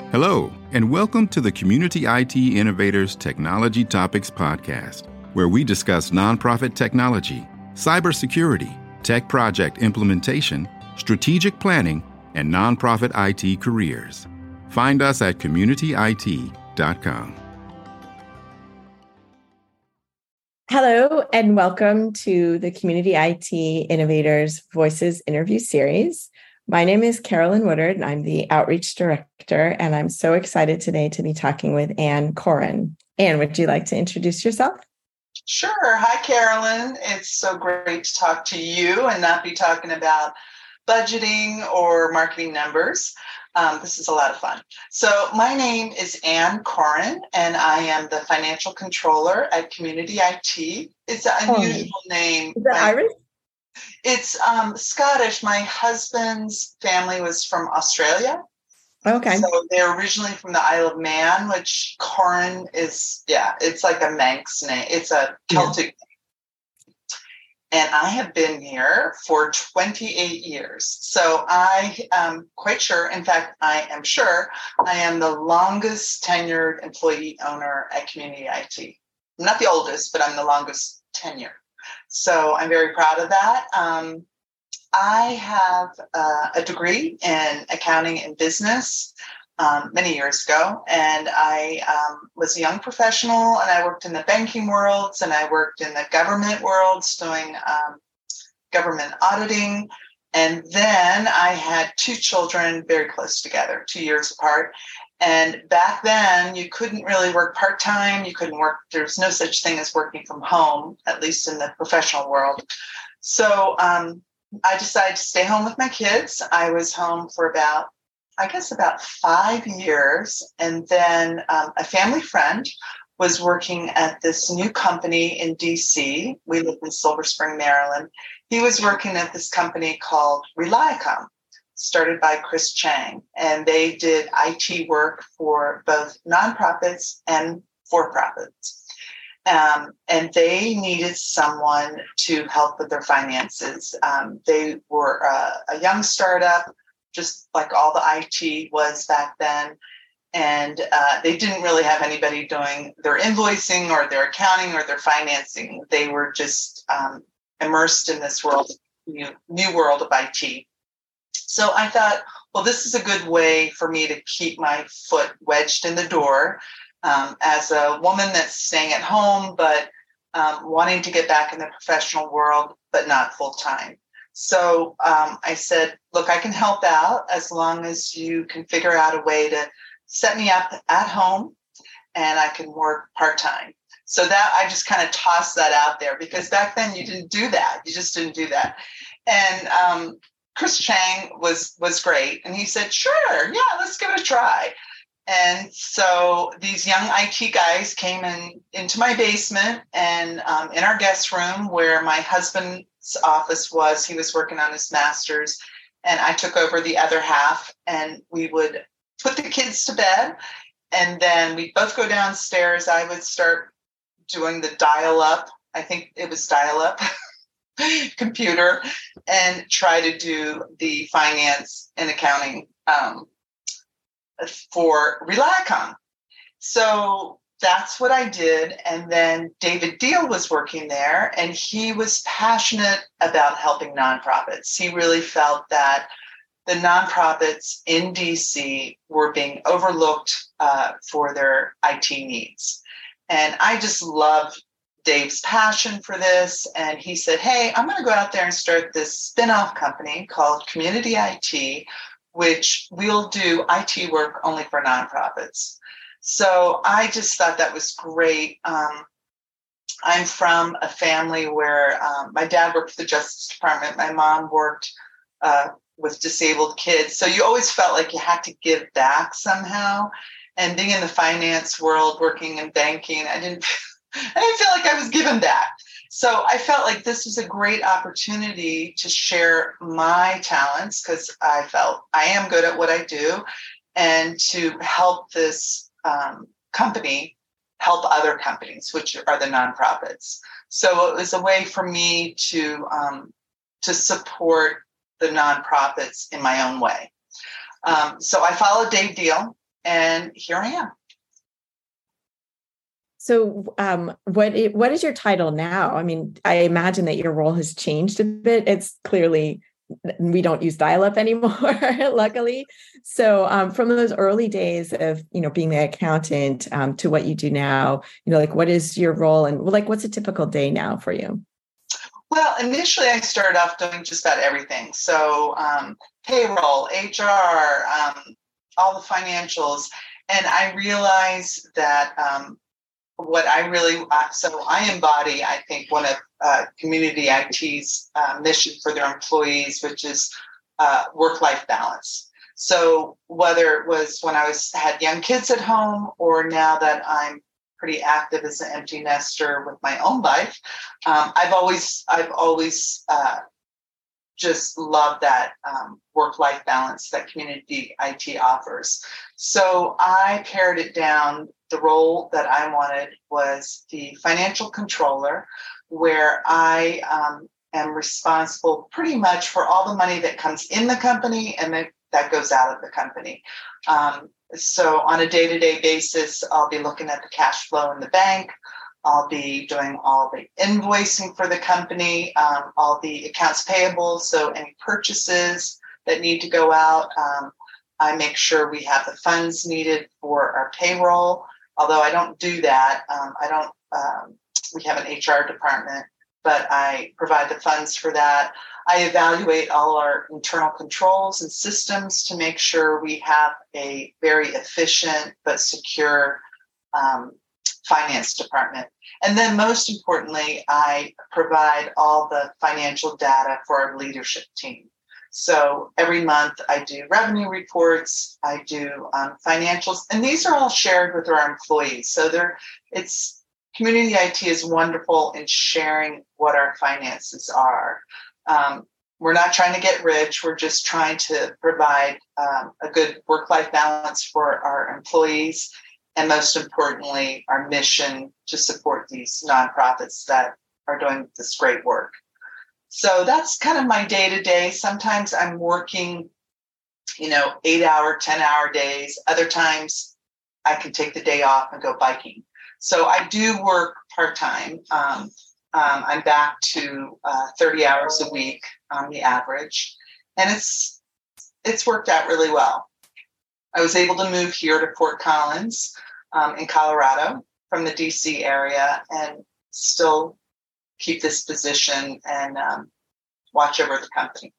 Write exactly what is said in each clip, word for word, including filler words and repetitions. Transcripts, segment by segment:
Hello, and welcome to the Community I T Innovators Technology Topics Podcast, where we discuss nonprofit technology, cybersecurity, tech project implementation, strategic planning, and nonprofit I T careers. Find us at community I T dot com. Hello, and welcome to the Community I T Innovators Voices interview series. My name is Carolyn Woodard, and I'm the Outreach Director, and I'm so excited today to be talking with Ann Corin. Ann, would you like to introduce yourself? Sure. Hi, Carolyn. It's so great to talk to you and not be talking about budgeting or marketing numbers. Um, this is a lot of fun. So my name is Ann Corin, and I am the Financial Controller at Community I T. It's an unusual oh. name. Is that right? Irish? It's um, Scottish. My husband's family was from Australia. Okay. So they're originally from the Isle of Man, which Corin is, yeah, it's like a Manx name. It's a Celtic yeah. name. And I have been here for twenty-eight years. So I am quite sure, in fact, I am sure I am the longest tenured employee owner at Community I T. I'm not the oldest, but I'm the longest tenure. So I'm very proud of that. Um, I have uh, a degree in accounting and business um, many years ago, and I um, was a young professional, and I worked in the banking worlds, and I worked in the government worlds doing um, government auditing. And then I had two children very close together, two years apart. And back then, you couldn't really work part-time. You couldn't work. There was no such thing as working from home, at least in the professional world. So um, I decided to stay home with my kids. I was home for about, I guess, about five years. And then um, a family friend was working at this new company in D C. We lived in Silver Spring, Maryland. He was working at this company called Reliacom, started by Chris Chang, and they did I T work for both nonprofits and for-profits. Um, and they needed someone to help with their finances. Um, they were uh, a young startup, just like all the I T was back then. And uh, they didn't really have anybody doing their invoicing or their accounting or their financing. They were just um, immersed in this world, new, new world of I T. So I thought, well, this is a good way for me to keep my foot wedged in the door um, as a woman that's staying at home, but um, wanting to get back in the professional world, but not full time. So um, I said, look, I can help out as long as you can figure out a way to set me up at home and I can work part time. So that I just kind of tossed that out there because back then you didn't do that. You just didn't do that. And um, Chris Chang was was great. And he said, sure, yeah, let's give it a try. And so these young I T guys came in into my basement and um, in our guest room where my husband's office was. He was working on his master's and I took over the other half, and we would put the kids to bed. And then we'd both go downstairs. I would start doing the dial-up. I think it was dial-up. computer and try to do the finance and accounting um, for Reliacom. So that's what I did. And then David Deal was working there, and he was passionate about helping nonprofits. He really felt that the nonprofits in D C were being overlooked uh, for their I T needs. And I just loved Dave's passion for this. And he said, hey, I'm going to go out there and start this spin-off company called Community I T, which will do I T work only for nonprofits. So I just thought that was great. Um, I'm from a family where um, my dad worked for the Justice Department. My mom worked uh, with disabled kids. So you always felt like you had to give back somehow. And being in the finance world, working in banking, I didn't I didn't feel like I was given back. So I felt like this was a great opportunity to share my talents because I felt I am good at what I do and to help this um, company help other companies, which are the nonprofits. So it was a way for me to um, to support the nonprofits in my own way. Um, so I followed Dave Deal and here I am. So um, what is, what is your title now? I mean, I imagine that your role has changed a bit. It's clearly, we don't use dial-up anymore, luckily. So um, from those early days of, you know, being the accountant um, to what you do now, you know, like what is your role and like, what's a typical day now for you? Well, initially I started off doing just about everything. So um, payroll, H R, um, all the financials. And I realized that um, what I really, uh, so I embody, I think, one of uh, Community I T's uh, mission for their employees, which is uh, work-life balance. So whether it was when I was had young kids at home, or now that I'm pretty active as an empty nester with my own life, um, I've always, I've always uh, just loved that um, work-life balance that Community I T offers. So I pared it down. The role that I wanted was the financial controller, where I um, am responsible pretty much for all the money that comes in the company and then that goes out of the company. Um, so on a day-to-day basis, I'll be looking at the cash flow in the bank. I'll be doing all the invoicing for the company, um, all the accounts payable, so any purchases that need to go out. Um, I make sure we have the funds needed for our payroll. Although I don't do that, um, I don't, um, we have an H R department, but I provide the funds for that. I evaluate all our internal controls and systems to make sure we have a very efficient but secure um, finance department. And then most importantly, I provide all the financial data for our leadership team. So every month I do revenue reports, I do um, financials, and these are all shared with our employees. So they're, it's Community I T is wonderful in sharing what our finances are. Um, we're not trying to get rich. We're just trying to provide um, a good work-life balance for our employees. And most importantly, our mission to support these nonprofits that are doing this great work. So that's kind of my day-to-day. Sometimes I'm working, you know, eight hour, ten hour days. Other times I can take the day off and go biking. So I do work part-time. Um, um, I'm back to uh, thirty hours a week on the average. And it's it's worked out really well. I was able to move here to Fort Collins um, in Colorado from the D C area and still keep this position and um, watch over the company.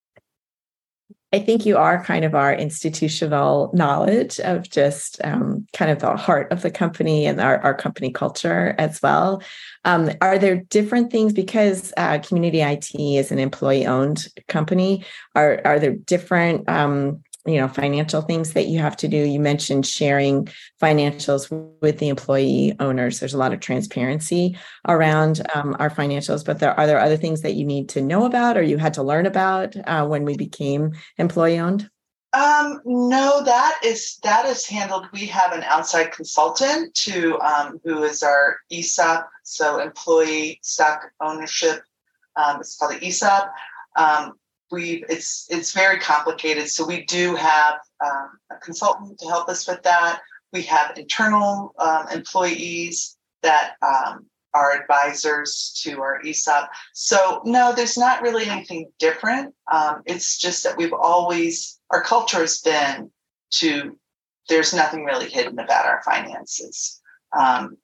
I think you are kind of our institutional knowledge of just um, kind of the heart of the company and our, our company culture as well. Um, are there different things, because uh, Community I T is an employee-owned company, are, are there different um, you know, financial things that you have to do? You mentioned sharing financials with the employee owners. There's a lot of transparency around um, our financials, but there are there other things that you need to know about or you had to learn about uh, when we became employee owned? Um, no, that is that is handled. We have an outside consultant to um, who is our E S O P, so employee stock ownership. Um, it's called the E S O P. Um, We it's it's very complicated, so we do have um, a consultant to help us with that. We have internal um, employees that um, are advisors to our E S O P. So no, there's not really anything different. Um, it's just that we've always our culture has been to there's nothing really hidden about our finances. Um,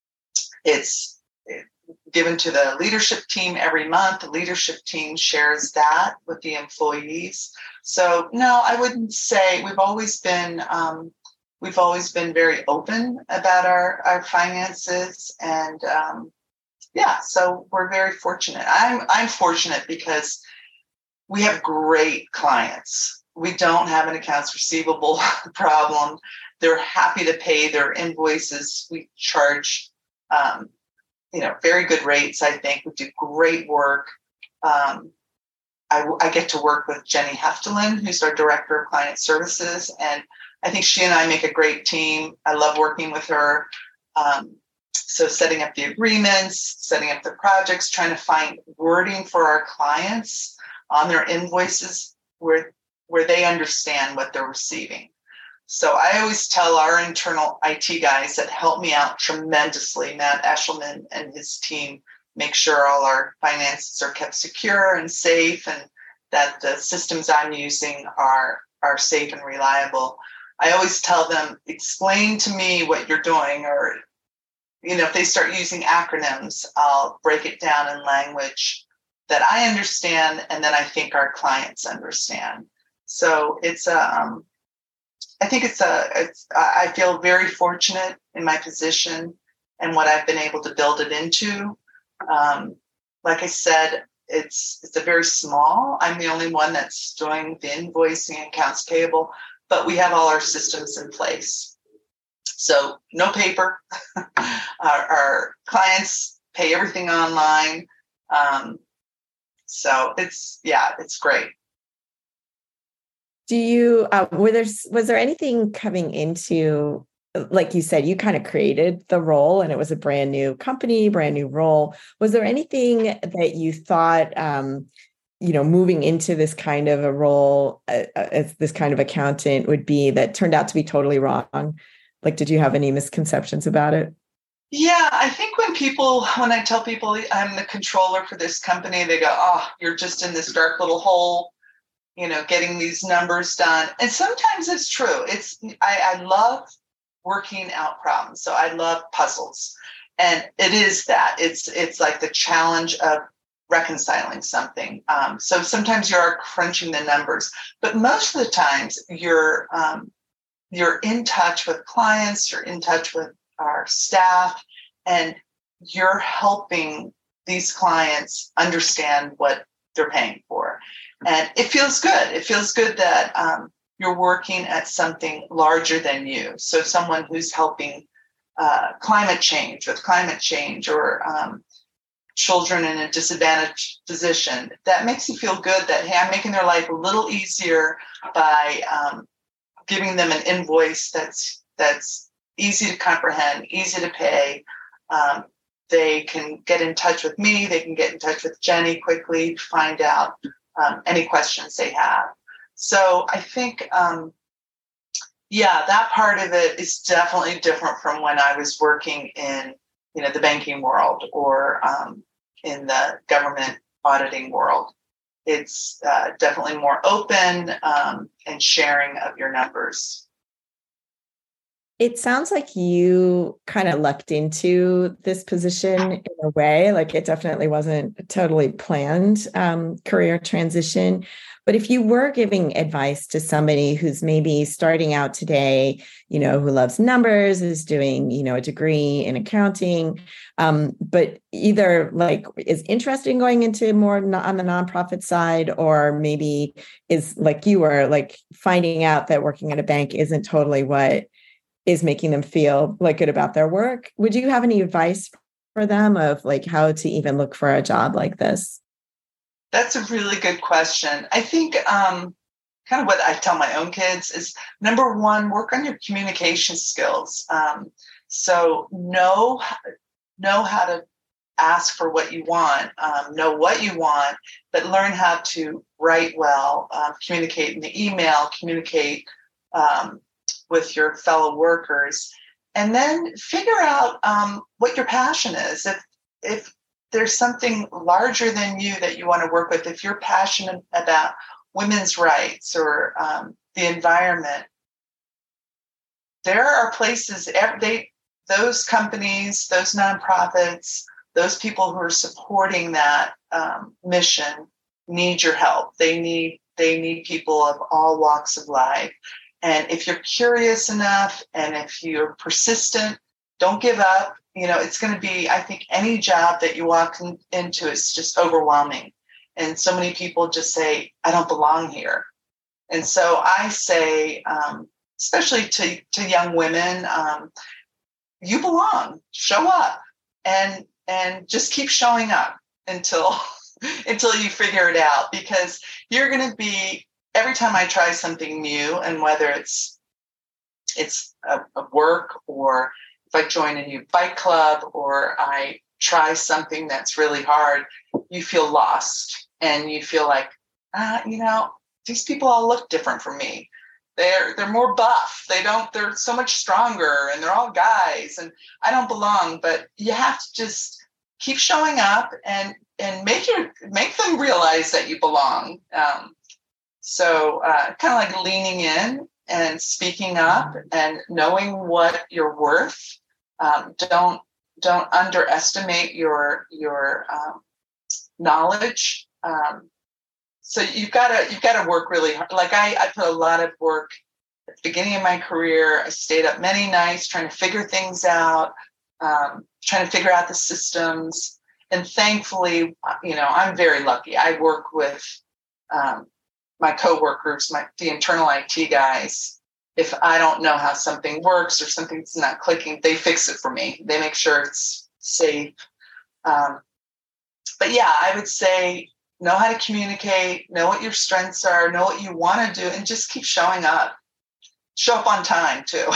it's given to the leadership team every month. The leadership team shares that with the employees. So no, I wouldn't say we've always been um, we've always been very open about our, our finances, and um, yeah, so we're very fortunate. I'm I'm fortunate because we have great clients. We don't have an accounts receivable problem. They're happy to pay their invoices. We charge um, you know, very good rates, I think. We do great work. Um, I, I get to work with Jenny Heftelin, who's our Director of Client Services, and I think she and I make a great team. I love working with her. Um, so setting up the agreements, setting up the projects, trying to find wording for our clients on their invoices where, where they understand what they're receiving. So I always tell our internal I T guys that help me out tremendously, Matt Eshelman and his team, make sure all our finances are kept secure and safe, and that the systems I'm using are, are safe and reliable. I always tell them, explain to me what you're doing, or, you know, if they start using acronyms, I'll break it down in language that I understand, and then I think our clients understand. So it's a, um, I think it's a, it's, I feel very fortunate in my position and what I've been able to build it into. Um, like I said, it's it's a very small. I'm the only one that's doing the invoicing and accounts payable, but we have all our systems in place. So no paper. our, our clients pay everything online. Um, so it's yeah, it's great. Do you, uh, were there, was there anything coming into, like you said, you kind of created the role and it was a brand new company, brand new role. Was there anything that you thought, um, you know, moving into this kind of a role uh, as this kind of accountant would be that turned out to be totally wrong? Like, did you have any misconceptions about it? Yeah, I think when people, when I tell people I'm the controller for this company, they go, oh, you're just in this dark little hole, you know, getting these numbers done. And sometimes it's true. It's, I, I love working out problems. So I love puzzles. And it is that. It's it's like the challenge of reconciling something. Um, so sometimes you are crunching the numbers, but most of the times you're um, you're in touch with clients, you're in touch with our staff, and you're helping these clients understand what they're paying for. And it feels good. It feels good that um, you're working at something larger than you. So someone who's helping uh, climate change with climate change, or um, children in a disadvantaged position, that makes you feel good that, hey, I'm making their life a little easier by um, giving them an invoice that's that's easy to comprehend, easy to pay. Um, they can get in touch with me. They can get in touch with Jenny quickly to find out um, any questions they have. So I think, um, yeah, that part of it is definitely different from when I was working in, you know, the banking world or um, in the government auditing world. It's uh, definitely more open um, and sharing of your numbers. It sounds like you kind of lucked into this position in a way, like it definitely wasn't a totally planned um, career transition. But if you were giving advice to somebody who's maybe starting out today, you know, who loves numbers, is doing, you know, a degree in accounting, um, but either like is interested in going into more on the nonprofit side, or maybe is like you were, like finding out that working at a bank isn't totally what is making them feel like good about their work. Would you have any advice for them of like how to even look for a job like this? That's a really good question. I think um, kind of what I tell my own kids is, number one, work on your communication skills. Um, so know, know how to ask for what you want, um, know what you want, but learn how to write well, um, communicate in the email, communicate um, with your fellow workers, and then figure out um, what your passion is. If if there's something larger than you that you want to work with, if you're passionate about women's rights or um, the environment, there are places, they, those companies, those nonprofits, those people who are supporting that um, mission need your help. They need they need people of all walks of life. And if you're curious enough and if you're persistent, don't give up. You know, it's going to be, I think any job that you walk in, into is just overwhelming. And so many people just say, I don't belong here. And so I say, um, especially to, to young women, um, you belong, show up, and and just keep showing up until until you figure it out, because you're going to be, every time I try something new, and whether it's it's a, a work, or if I join a new bike club, or I try something that's really hard, you feel lost and you feel like, ah, you know, these people all look different from me. They're they're more buff. They don't. They're so much stronger, and they're all guys. And I don't belong. But you have to just keep showing up and and make your make them realize that you belong. Um, so uh, kind of like leaning in and speaking up and knowing what you're worth. Um, don't don't underestimate your your um, knowledge. Um, so you've got to you've got to work really hard. Like I, I put a lot of work at the beginning of my career. I stayed up many nights trying to figure things out, um, trying to figure out the systems. And thankfully, you know, I'm very lucky. I work with um, my coworkers, my the internal I T guys. If I don't know how something works or something's not clicking, they fix it for me. They make sure it's safe. Um, but yeah, I would say know how to communicate, know what your strengths are, know what you want to do, and just keep showing up. Show up on time too.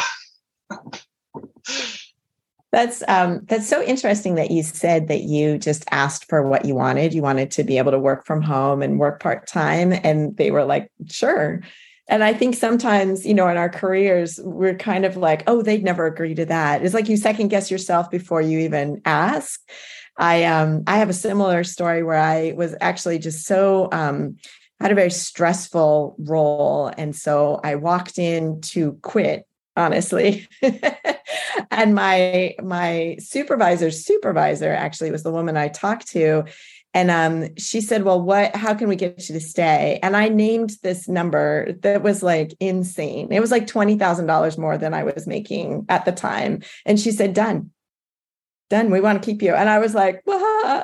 That's um, that's so interesting that you said that you just asked for what you wanted. You wanted to be able to work from home and work part-time, and they were like, sure. And I think sometimes, you know, in our careers, we're kind of like, oh, they'd never agree to that. It's like you second guess yourself before you even ask. I um I have a similar story where I was actually just so um had a very stressful role. And so I walked in to quit, honestly. And my my supervisor's supervisor actually was the woman I talked to. And um, she said, well, what, how can we get you to stay? And I named this number that was like insane. It was like twenty thousand dollars more than I was making at the time. And she said, done, done. We want to keep you. And I was like, wah.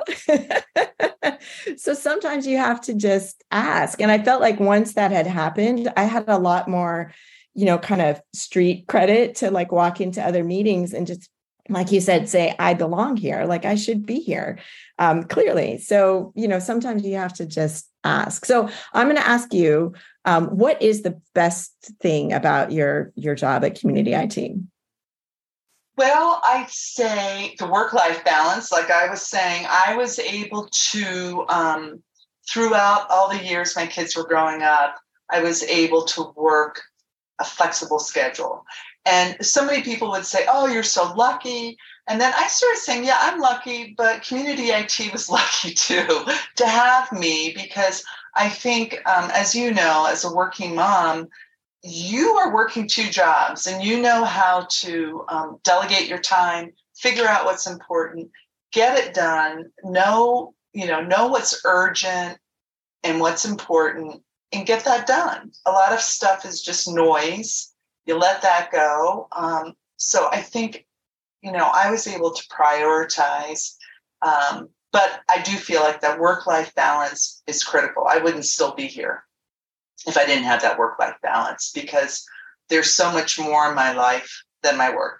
So sometimes you have to just ask. And I felt like once that had happened, I had a lot more, you know, kind of street credit to like walk into other meetings and just, like you said, say, I belong here, like I should be here, um, clearly. So, you know, sometimes you have to just ask. So I'm going to ask you, um, what is the best thing about your, your job at Community I T? Well, I'd say the work-life balance. Like I was saying, I was able to, um, throughout all the years my kids were growing up, I was able to work a flexible schedule. And so many people would say, oh, you're so lucky. And then I started saying, yeah, I'm lucky, but Community I T was lucky too to have me, because I think, um, as you know, as a working mom, you are working two jobs and you know how to um, delegate your time, figure out what's important, get it done, know, you know, know what's urgent and what's important, and get that done. A lot of stuff is just noise. You let that go. Um, so I think, you know, I was able to prioritize, um, but I do feel like that work-life balance is critical. I wouldn't still be here if I didn't have that work-life balance, because there's so much more in my life than my work.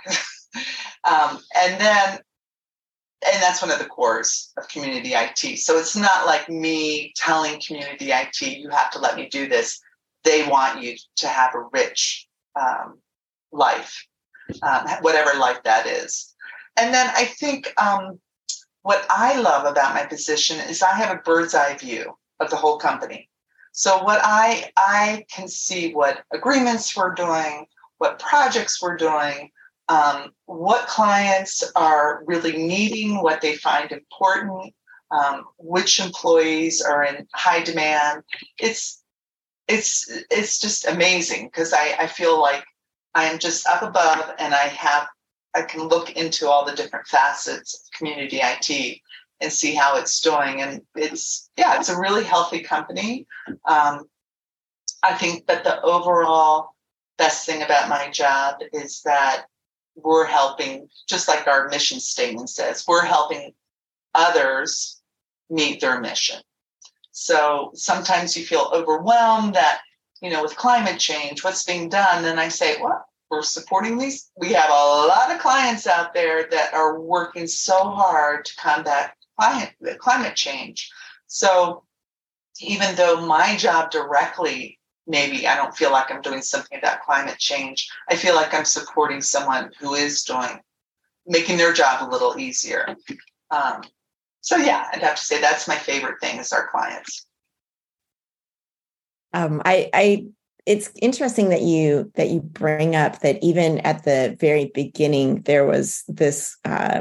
um, and then, and that's one of the cores of Community I T. So it's not like me telling Community I T, you have to let me do this. They want you to have a rich um, life, um, whatever life that is. And then I think um, what I love about my position is I have a bird's eye view of the whole company. So what I I can see what agreements we're doing, what projects we're doing, um, what clients are really needing, what they find important, um, which employees are in high demand. It's it's it's just amazing, because I, I feel like I am just up above and I have I can look into all the different facets of Community I T and see how it's doing. And it's, yeah, it's a really healthy company. Um, I think that the overall best thing about my job is that we're helping, just like our mission statement says, we're helping others meet their mission. So sometimes you feel overwhelmed that, you know, with climate change, what's being done? And I say, well, we're supporting these. We have a lot of clients out there that are working so hard to combat climate, climate change. So even though my job directly, maybe I don't feel like I'm doing something about climate change, I feel like I'm supporting someone who is doing, making their job a little easier. Um, so yeah, I'd have to say that's my favorite thing is our clients. Um, I, I it's interesting that you that you bring up that even at the very beginning, there was this uh,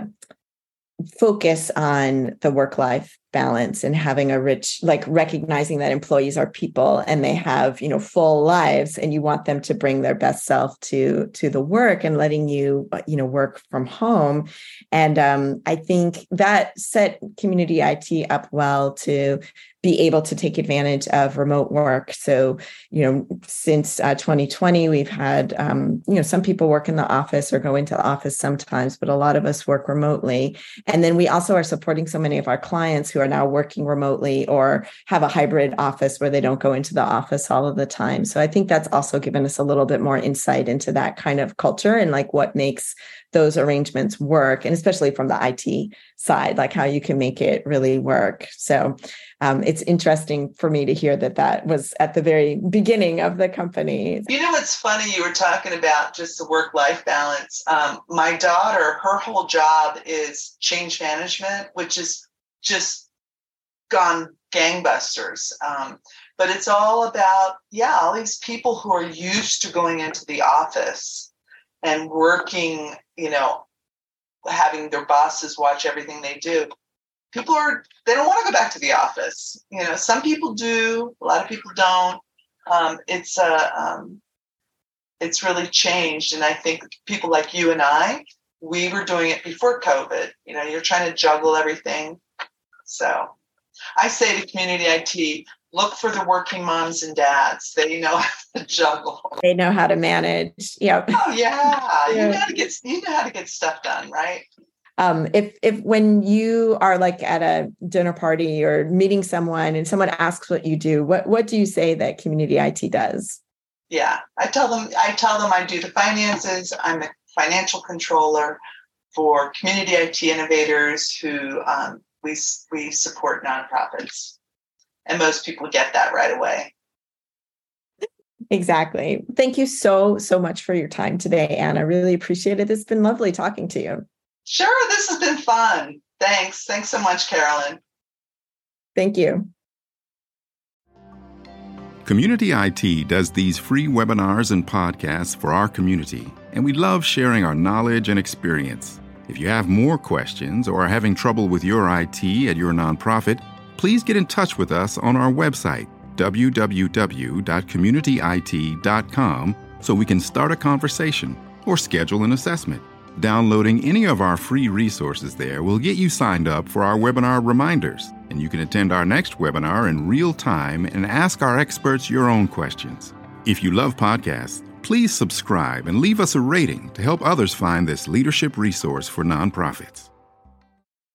focus on the work-life balance and having a rich, like recognizing that employees are people and they have, you know, full lives, and you want them to bring their best self to to the work, and letting you, you know, work from home. And um, I think that set Community I T up well to be able to take advantage of remote work. So, you know, since uh, twenty twenty, we've had, um, you know, some people work in the office or go into the office sometimes, but a lot of us work remotely. And then we also are supporting so many of our clients who are now working remotely or have a hybrid office where they don't go into the office all of the time. So I think that's also given us a little bit more insight into that kind of culture and like what makes those arrangements work, and especially from the I T side, like how you can make it really work. So um, it's interesting for me to hear that that was at the very beginning of the company. You know, it's funny, you were talking about just the work-life balance. Um, my daughter, her whole job is change management, which is just gone gangbusters. Um, but it's all about, yeah, all these people who are used to going into the office and working, you know, having their bosses watch everything they do. People are, they don't want to go back to the office. You know, some people do, a lot of people don't. Um, it's uh, um, it's really changed. And I think people like you and I, we were doing it before COVID. You know, you're trying to juggle everything. So I say to Community I T, look for the working moms and dads. They know how to juggle. They know how to manage. Yep. Oh yeah. yeah. You know how to get you know how to get stuff done, right? Um, if if when you are like at a dinner party or meeting someone and someone asks what you do, what what do you say that Community I T does? Yeah, I tell them I tell them I do the finances. I'm a financial controller for Community I T innovators who um, we we support nonprofits. And most people get that right away. Exactly. Thank you so, so much for your time today, Anne. I really appreciate it. It's been lovely talking to you. Sure. This has been fun. Thanks. Thanks so much, Carolyn. Thank you. Community I T does these free webinars and podcasts for our community, and we love sharing our knowledge and experience. If you have more questions or are having trouble with your I T at your nonprofit, please get in touch with us on our website, w w w dot community I T dot com, so we can start a conversation or schedule an assessment. Downloading any of our free resources there will get you signed up for our webinar reminders, and you can attend our next webinar in real time and ask our experts your own questions. If you love podcasts, please subscribe and leave us a rating to help others find this leadership resource for nonprofits.